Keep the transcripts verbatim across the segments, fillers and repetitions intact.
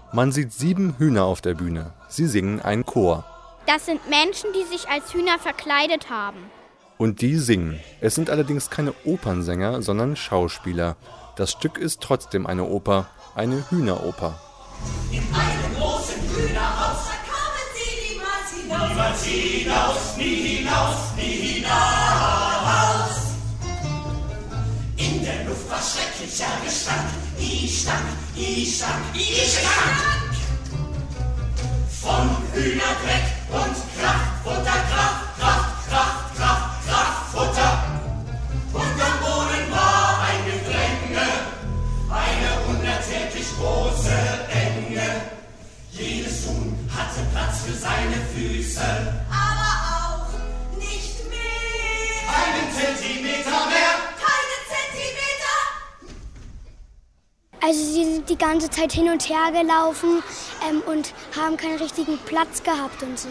Man sieht sieben Hühner auf der Bühne. Sie singen einen Chor. Das sind Menschen, die sich als Hühner verkleidet haben. Und die singen. Es sind allerdings keine Opernsänger, sondern Schauspieler. Das Stück ist trotzdem eine Oper, eine Hühneroper. In einem großen Hühnerhaus, da kamen sie niemals hinaus. Niemals hinaus, nie hinaus, nie hinaus. In der Luft war schrecklicher Gestank. Ich stank, ich stank, ich stank. Von Hühnerdreck und Kraftfutter, Kraft, Kraft, Kraft, Kraft, Kraftfutter. Und am Boden war ein Gedränge, eine unerträglich große Enge. Jedes Huhn hatte Platz für seine Füße, aber auch nicht mehr. Keinen Zentimeter mehr. Keinen Zentimeter. Also sie sind die ganze Zeit hin und her gelaufen ähm, und haben keinen richtigen Platz gehabt und so.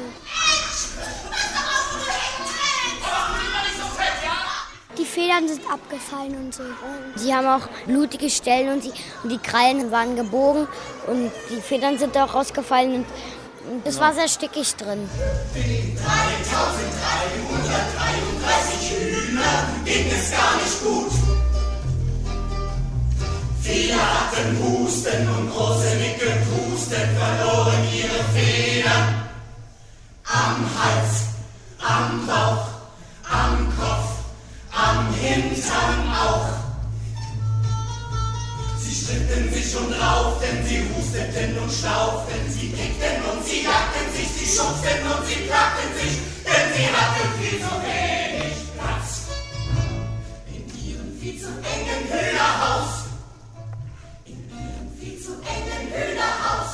Die Federn sind abgefallen und so. Sie haben auch blutige Stellen und, sie, und die Krallen waren gebogen und die Federn sind auch rausgefallen und, und es war sehr stickig drin. Den dreitausenddreihundertdreiunddreißig Hühner ging es gar nicht gut. Viele hatten Husten und große Nicke Pusten, verloren ihre Federn. Am Hals, am Bauch, am Kopf, am Hintern auch. Sie stritten sich und rauften, sie husteten und schnauften, sie kickten und sie jagten sich, sie schubsten und sie plagten sich, denn sie hatten viel zu wenig Platz in ihrem viel zu engen Hühnerhaus. In ihrem viel zu engen Hühnerhaus.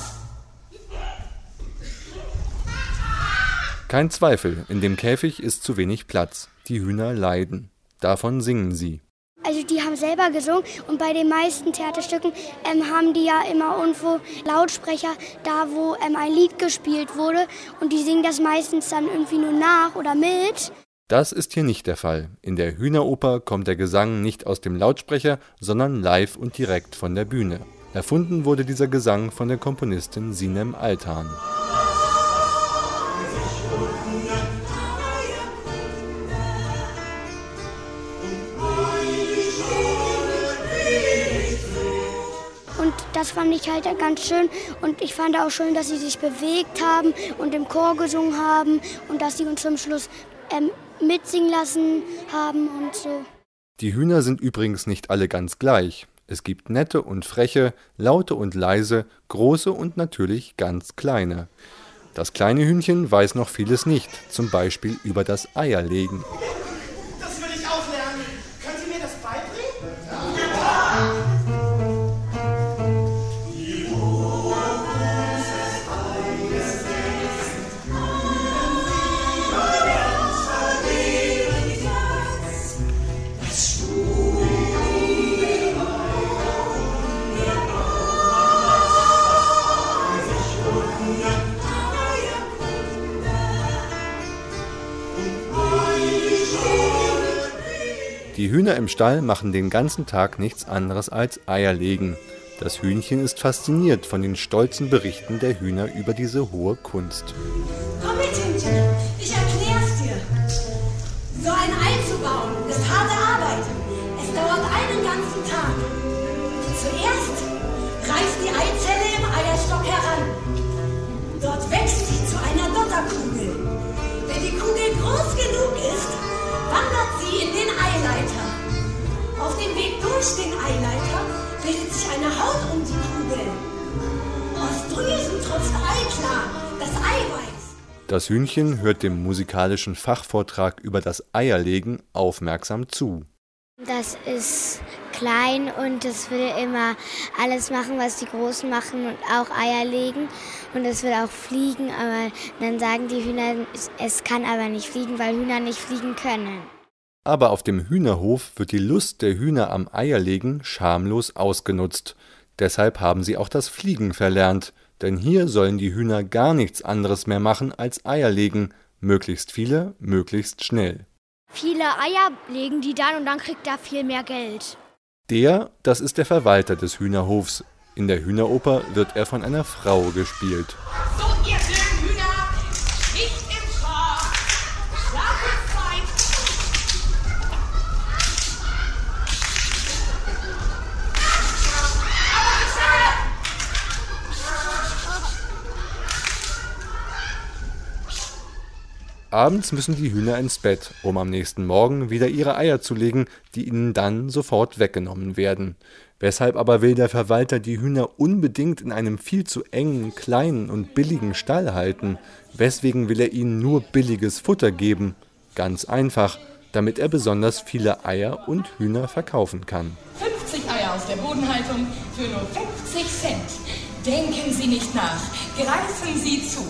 Kein Zweifel, in dem Käfig ist zu wenig Platz. Die Hühner leiden. Davon singen sie. Also die haben selber gesungen und bei den meisten Theaterstücken ähm, haben die ja immer irgendwo Lautsprecher, da wo ähm, ein Lied gespielt wurde und die singen das meistens dann irgendwie nur nach oder mit. Das ist hier nicht der Fall. In der Hühneroper kommt der Gesang nicht aus dem Lautsprecher, sondern live und direkt von der Bühne. Erfunden wurde dieser Gesang von der Komponistin Sinem Altan. Und das fand ich halt ganz schön und ich fand auch schön, dass sie sich bewegt haben und im Chor gesungen haben und dass sie uns zum Schluss ähm, mitsingen lassen haben und so. Die Hühner sind übrigens nicht alle ganz gleich. Es gibt nette und freche, laute und leise, große und natürlich ganz kleine. Das kleine Hühnchen weiß noch vieles nicht, zum Beispiel über das Eierlegen. Das will ich auch lernen. Können Sie mir das beibringen? Die Hühner im Stall machen den ganzen Tag nichts anderes als Eier legen. Das Hühnchen ist fasziniert von den stolzen Berichten der Hühner über diese hohe Kunst. Komm mit, Hühnchen, ich erklär's dir. So ein Ei zu bauen ist harte Arbeit. Es dauert einen ganzen Tag. Zuerst reift die Eizelle im Eierstock heran. Dort wächst sie zu einer Dotterkugel. Wenn die Kugel groß genug ist, wandert sie in den Eileiter. Auf dem Weg durch den Eileiter bildet sich eine Haut um die Kugel. Aus Drüsen tropft Eiklar, das Eiweiß. Das Hühnchen hört dem musikalischen Fachvortrag über das Eierlegen aufmerksam zu. Das ist klein und es will immer alles machen, was die Großen machen und auch Eier legen. Und es will auch fliegen, aber dann sagen die Hühner, es kann aber nicht fliegen, weil Hühner nicht fliegen können. Aber auf dem Hühnerhof wird die Lust der Hühner am Eierlegen schamlos ausgenutzt. Deshalb haben sie auch das Fliegen verlernt. Denn hier sollen die Hühner gar nichts anderes mehr machen als Eier legen. Möglichst viele, möglichst schnell. Viele Eier legen die dann und dann kriegt er viel mehr Geld. Der, das ist der Verwalter des Hühnerhofs. In der Hühneroper wird er von einer Frau gespielt. So, ihr blöden Hühner, nicht im Schlaf. Schlafenszeit. Abends müssen die Hühner ins Bett, um am nächsten Morgen wieder ihre Eier zu legen, die ihnen dann sofort weggenommen werden. Weshalb aber will der Verwalter die Hühner unbedingt in einem viel zu engen, kleinen und billigen Stall halten? Weswegen will er ihnen nur billiges Futter geben? Ganz einfach, damit er besonders viele Eier und Hühner verkaufen kann. fünfzig Eier aus der Bodenhaltung für nur fünfzig Cent. Denken Sie nicht nach, greifen Sie zu.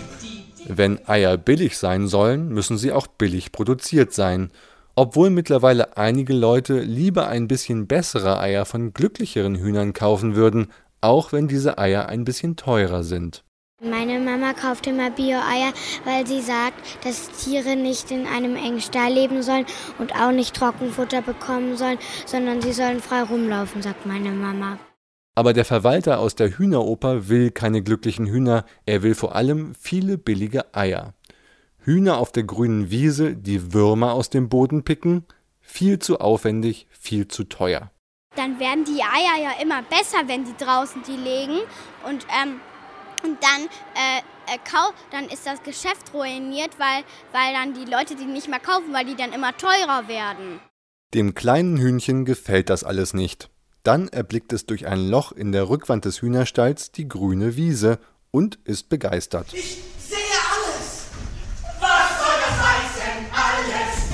Wenn Eier billig sein sollen, müssen sie auch billig produziert sein. Obwohl mittlerweile einige Leute lieber ein bisschen bessere Eier von glücklicheren Hühnern kaufen würden, auch wenn diese Eier ein bisschen teurer sind. Meine Mama kauft immer Bio-Eier, weil sie sagt, dass Tiere nicht in einem engen Stall leben sollen und auch nicht Trockenfutter bekommen sollen, sondern sie sollen frei rumlaufen, sagt meine Mama. Aber der Verwalter aus der Hühneroper will keine glücklichen Hühner, er will vor allem viele billige Eier. Hühner auf der grünen Wiese, die Würmer aus dem Boden picken, viel zu aufwendig, viel zu teuer. Dann werden die Eier ja immer besser, wenn die draußen die legen. Und, ähm, und dann, äh, äh, kau- dann ist das Geschäft ruiniert, weil, weil dann die Leute die nicht mehr kaufen, weil die dann immer teurer werden. Dem kleinen Hühnchen gefällt das alles nicht. Dann erblickt es durch ein Loch in der Rückwand des Hühnerstalls die grüne Wiese und ist begeistert. Ich sehe alles. Was soll das heißen? Alles.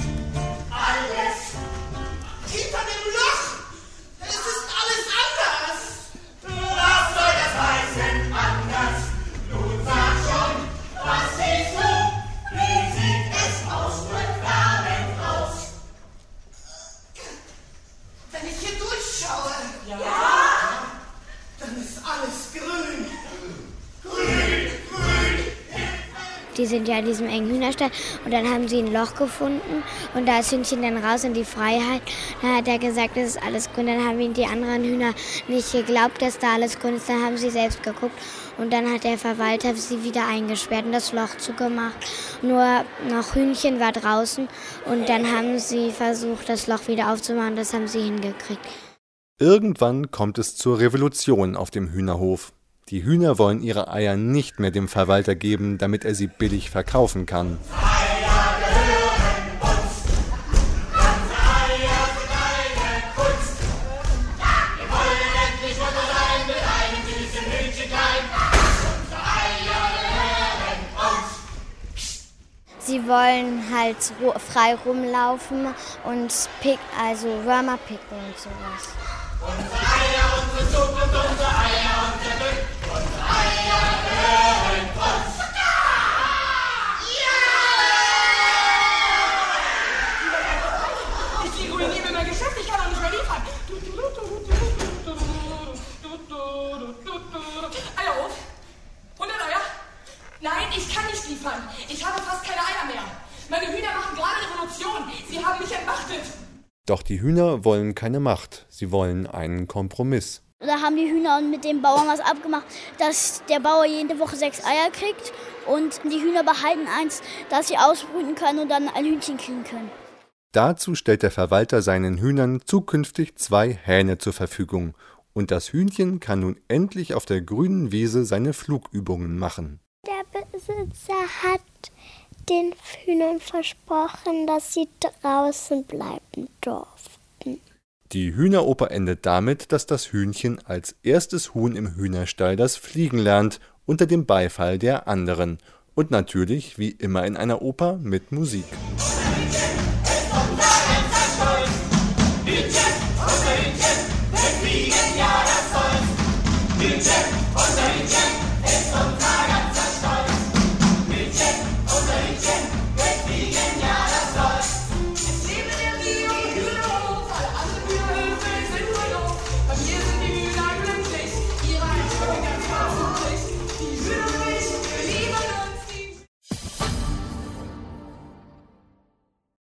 Alles. Hinter dem Loch. Es ist alles anders. Was soll das heißen? Anders. Nun sag schon, was siehst du? Wie sieht es aus? Rückwärts aus. Wenn ich hier durchschaue, ja, dann ist alles grün. Grün, grün. Die sind ja in diesem engen Hühnerstall und dann haben sie ein Loch gefunden und da ist Hühnchen dann raus in die Freiheit. Dann hat er gesagt, das ist alles grün. Dann haben ihm die anderen Hühner nicht geglaubt, dass da alles grün ist. Dann haben sie selbst geguckt und dann hat der Verwalter sie wieder eingesperrt und das Loch zugemacht. Nur noch Hühnchen war draußen und dann haben sie versucht, das Loch wieder aufzumachen. Das haben sie hingekriegt. Irgendwann kommt es zur Revolution auf dem Hühnerhof. Die Hühner wollen ihre Eier nicht mehr dem Verwalter geben, damit er sie billig verkaufen kann. Eier gehören uns. Unsere Eier sind eine Kunst. Wir wollen endlich Mutter sein mit einem süßen Hühnchenklein. Unsere Eier gehören uns. Sie wollen halt frei rumlaufen und pick, also Würmer picken und sowas. Unsere Eier, unsere Zukunft, unsere Eier, unser Glück. Unsere Eier gehören uns. Ja! Ich ruiniere mein Geschäft, ich kann auch nicht mehr liefern. Eier auf. hundert Eier? Nein, ich kann nicht liefern. Ich habe fast keine Eier mehr. Meine Hühner machen gerade Revolution. Sie haben mich entmachtet. Doch die Hühner wollen keine Macht, sie wollen einen Kompromiss. Da haben die Hühner mit dem Bauern was abgemacht, dass der Bauer jede Woche sechs Eier kriegt und die Hühner behalten eins, dass sie ausbrüten können und dann ein Hühnchen kriegen können. Dazu stellt der Verwalter seinen Hühnern zukünftig zwei Hähne zur Verfügung. Und das Hühnchen kann nun endlich auf der grünen Wiese seine Flugübungen machen. Der Besitzer hat den Hühnern versprochen, dass sie draußen bleiben durften. Die Hühneroper endet damit, dass das Hühnchen als erstes Huhn im Hühnerstall das Fliegen lernt, unter dem Beifall der anderen. Und natürlich, wie immer in einer Oper, mit Musik. Hühnchen, unser Hühnchen, wir fliegen, ja das soll's. Hühnchen, unser Hühnchen,